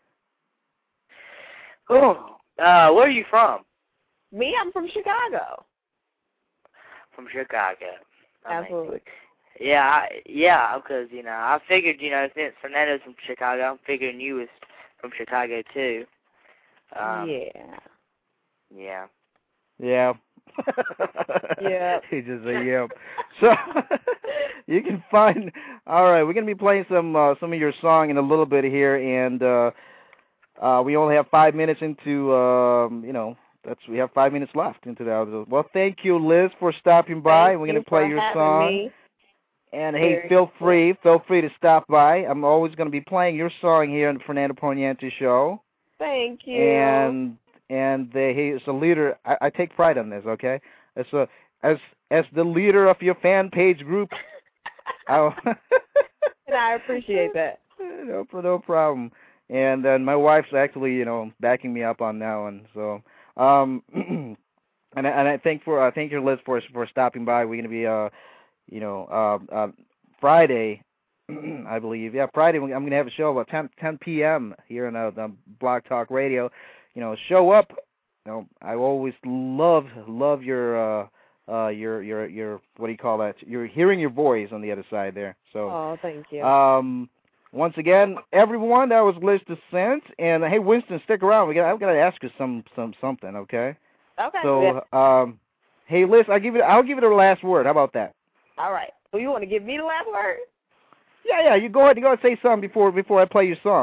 Oh, uh, where are you from? Me, I'm from Chicago. From Chicago. Absolutely. Yeah, I, yeah, because, you know, I figured, you know, since Fernando's from Chicago, I'm figuring you was from Chicago, too. Um, yeah. Yeah. Yeah. Yeah. He just said yep. So you can find. All right, we're gonna be playing some uh, some of your song in a little bit here, and uh, uh, we only have five minutes into. Um, you know, that's we have five minutes left into that. Well, thank you, Liz, for stopping by. Thank we're gonna you play for your having song. Me. And Very hey, feel cool. free, feel free to stop by. I'm always going to be playing your song here on the Fernando Poniente Show. Thank you. And and the, he is a leader. I, I take pride on this. Okay, as a as as the leader of your fan page group. I, and I appreciate that. No, no problem. And then my wife's actually, you know, backing me up on that one. So, um, and I, and I thank for uh, thank you, Liz, for for stopping by. We're going to be uh. You know, uh, uh, Friday, I believe. Yeah, Friday, I'm going to have a show about ten p.m. here on uh, the Blog Talk Radio. You know, show up. You know, I always love love your uh, uh, your your your what do you call that? You're hearing your voice on the other side there. So, oh, thank you. Um, once again, everyone, that was Liz Toussaint. And hey, Winston, stick around. We got I've got to ask you some some something. Okay. Okay. So, yeah. um, hey, Liz, I give it. I'll give it her last word. How about that? All right. Well, you want to give me the last word? Yeah, yeah. You go ahead. You go ahead and say something before before I play your song.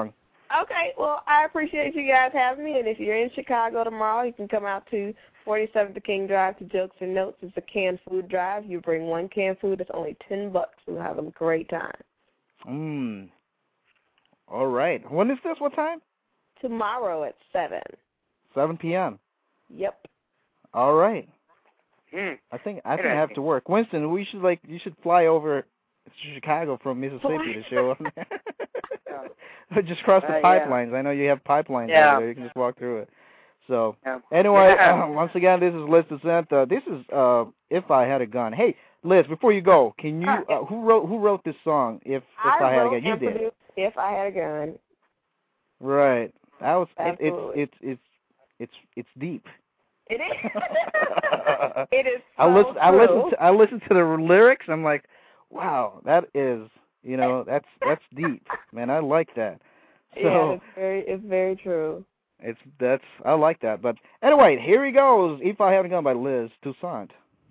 Okay, well, I appreciate you guys having me, and if you're in Chicago tomorrow, you can come out to forty-seventh King Drive to Jokes and Notes. It's a canned food drive. You bring one canned food, it's only ten bucks. We'll have a great time. Mm. All right. When is this? What time? Tomorrow at seven. seven p.m. Yep. All right. Hmm. I think I think I have to work. Winston, we should like you should fly over to Chicago from Mississippi to show up. Just cross the Uh, yeah. pipelines. I know you have pipelines Yeah. over there. You can just walk through it. So Yeah. anyway, Yeah. uh, once again, this is Liz DeSanta. This is uh, If I Had a Gun. Hey, Liz, before you go, can you uh, who wrote who wrote this song? If If I, I Had a wrote Gun, you and did. produced If I Had a Gun. Right. That was it, Absolutely. it's it's it's it's it's deep. It is. It is so I listen. I true. listen. To, I listen to the lyrics. I'm like, wow, that is, you know, that's that's deep, man. I like that. So yeah, it's very, it's very true. it's that's I like that. But anyway, here he goes. If I Had a Gun by Liz Toussaint.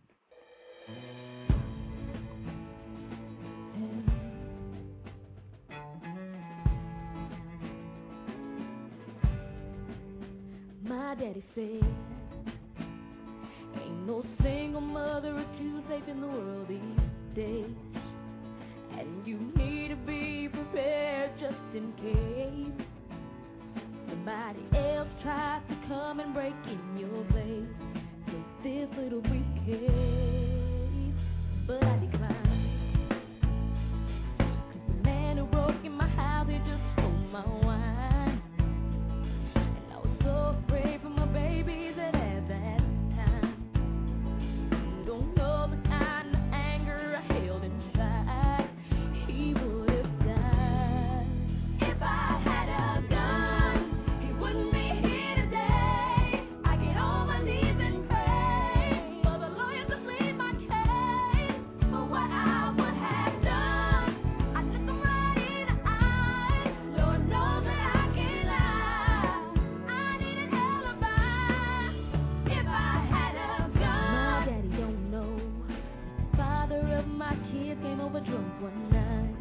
My daddy said, ain't no single mother or two safe in the world these days. And you need to be prepared just in case somebody else tries to come and break in your place. Take this little briefcase, but I declined. 'Cause the man who broke in my house, he just stole my wine. And I was so afraid for my babies at that time. You don't know the kind of anger I held inside. He would have died if I had a gun. He wouldn't be here today. I get on my knees and pray for the lawyers to plead my case. For what I would have done, I look them right in the eyes. Lord knows that I can't lie. I need an alibi if I had a gun. My daddy don't know. Father of my kids came over drunk one night.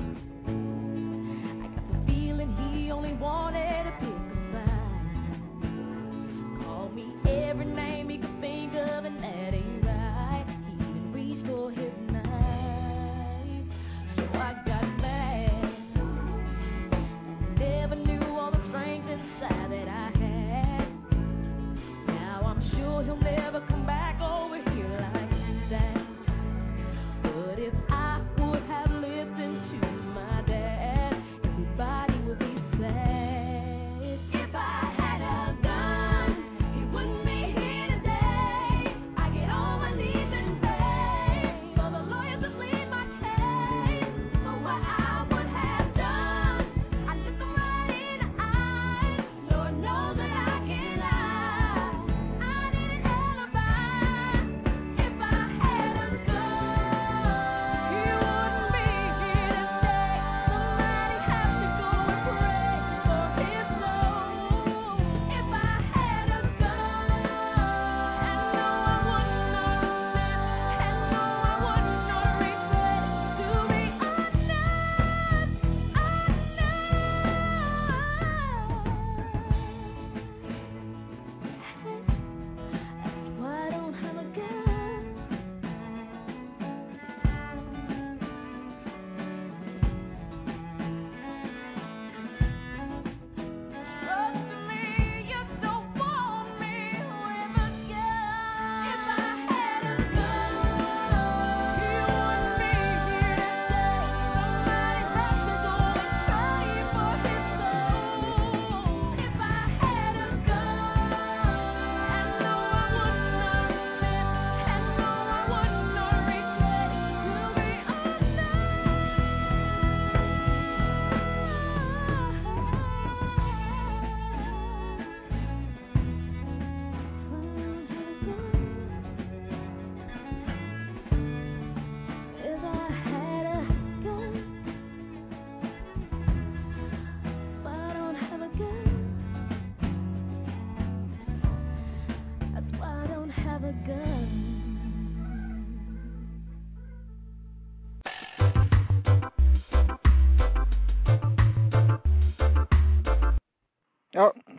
I got the feeling he only wanted to pick a fight. Called me every name he could think of, and that ain't right. He even reached for his knife. So I got mad. Never knew all the strength inside that I had. Now I'm sure he'll never come back over here like that. But if I would have listened to my dad, everybody would be sad. If I had a gun, he wouldn't be here today. I get on my knees and pray for the lawyers to plead my case. For what I would have done, I look them right in the eyes. Lord knows that I can't lie. I need an alibi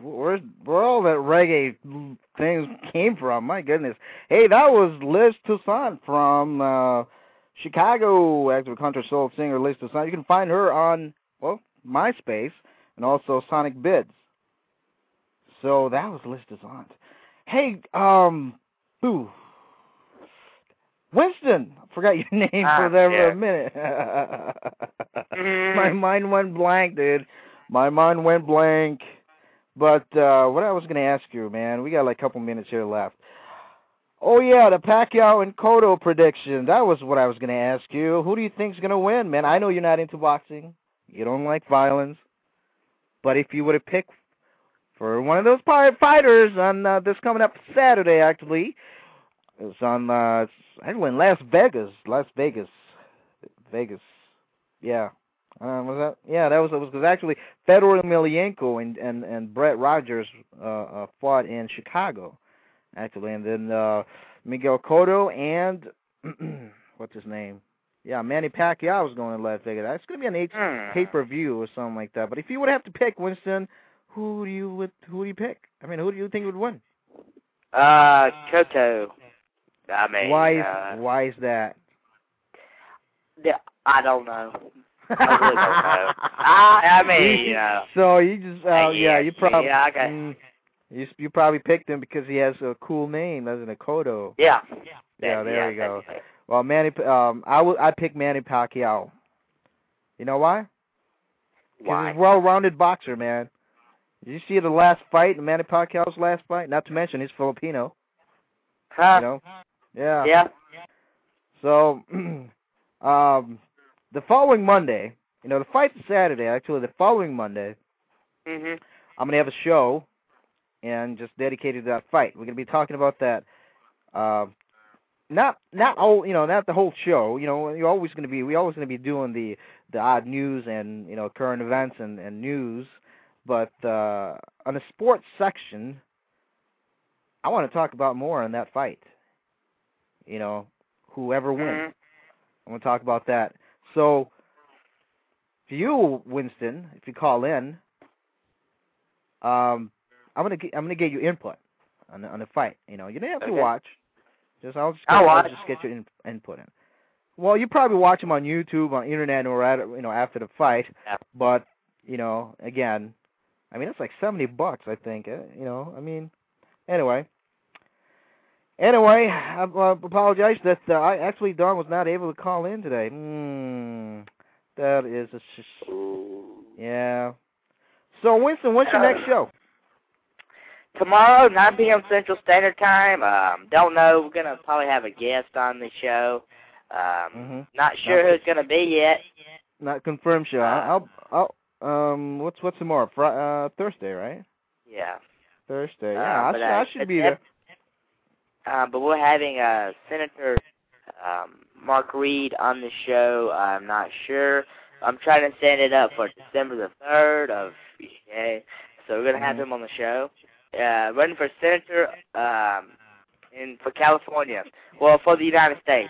where's where all that reggae things came from? My goodness. Hey, that was Liz Toussaint from uh, Chicago, active country soul singer Liz Toussaint. You can find her on, well, MySpace and also Sonic Bids. So that was Liz Toussaint. Hey, um, ooh, Winston. I forgot your name ah, for there yeah. for a minute. My mind went blank, dude. My mind went blank. But uh, what I was going to ask you, man, we got like a couple minutes here left. Oh, yeah, the Pacquiao and Cotto prediction. That was what I was going to ask you. Who do you think's going to win, man? I know you're not into boxing. You don't like violence. But if you would have picked for one of those fighters on uh, this coming up Saturday, actually, it's on, uh, it's actually in Las Vegas. Las Vegas. Vegas. Yeah. Uh, was that? Yeah, that was it. Was actually Fedor Emelianenko and and and Brett Rogers uh, uh, fought in Chicago, actually, and then uh, Miguel Cotto and what's his name? Yeah, Manny Pacquiao was going to Las Vegas. That's going to be an H Hmm. pay per view or something like that. But if you would have to pick, Winston, who do you would who do you pick? I mean, who do you think would win? Uh, Cotto. I mean, why is uh, why is that? Yeah, I don't know. I really don't know. I, I mean, you know. So you just, uh, uh, yeah, you probably, yeah, okay. mm, you you probably picked him because he has a cool name, doesn't it, Cotto? Yeah. Yeah, there yeah, you go. that's it. Well, Manny, um, I would, I pick Manny Pacquiao. You know why? Because Why? he's a well-rounded boxer, man. Did you see the last fight, Manny Pacquiao's last fight? Not to mention he's Filipino. Huh? You know? Yeah. Yeah. So, um. The following Monday, you know, the fight's Saturday, actually, the following Monday, Mhm. I'm going to have a show and just dedicated to that fight. We're going to be talking about that. Uh, not, not all, you know, not the whole show. You know, you're always going to be, we're always going to be doing the, the odd news and, you know, current events and, and news. But uh, on the sports section, I want to talk about more on that fight. You know, whoever wins. Mhm. I want to talk about that. So, for you, Winston, if you call in, um, I'm gonna I'm gonna get you input on the on the fight. You know, you don't have to Okay. watch. Just I'll just I'll I'll watch. just get your in, input in. Well, you probably watch them on YouTube, on internet, or at, you know after the fight. Yeah. But you know, again, I mean it's like seventy bucks, I think. Uh, you know, I mean, anyway. Anyway, I uh, apologize that uh, I actually Don was not able to call in today. Hmm, that is a sh- yeah. So Winston, what's your next show? Tomorrow, nine p.m. Central Standard Time. Um, don't know. We're gonna probably have a guest on the show. Um, Mm-hmm. not sure Not- who it's gonna be yet. Not confirmed show. I'll, I'll, um, what's what's tomorrow? Fri- uh, Thursday, right? Yeah. Thursday. Uh, Yeah, I but, should, uh, I should it- be it- there. Uh, but we're having uh, Senator um, Mark Reed on the show. I'm not sure. I'm trying to set it up for December the third of yeah. So we're gonna have Mhm. him on the show. Uh, running for senator um, in for California. Well, for the United States.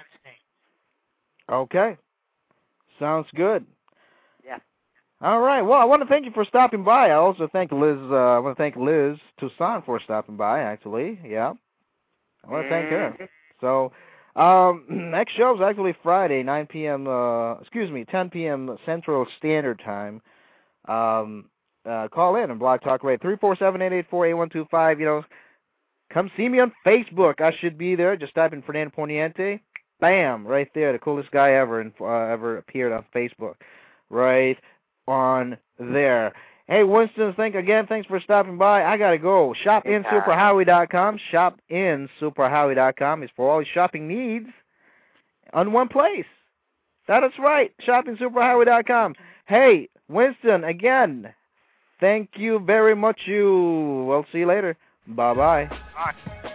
Okay. Sounds good. Yeah. All right. Well, I want to thank you for stopping by. I also thank Liz. Uh, I want to thank Liz Toussaint for stopping by. Actually, yeah. I want to thank her. Mhm. So, um, next show is actually Friday, nine p.m. Uh, excuse me, ten p.m. Central Standard Time. Um, uh, call in on Blog Talk Radio three four seven, eight eight four, eight one two five. You know, come see me on Facebook. I should be there. Just type in Fernando Poniente. Bam, right there, the coolest guy ever and uh, ever appeared on Facebook, right on there. Hey, Winston, thank again. Thanks for stopping by. I gotta go. shop in super howie dot com. shop in super howie dot com is for all your shopping needs on one place. That is right. shop in super howie dot com. Hey, Winston, again, thank you very much. You. We'll see you later. Bye bye. Bye.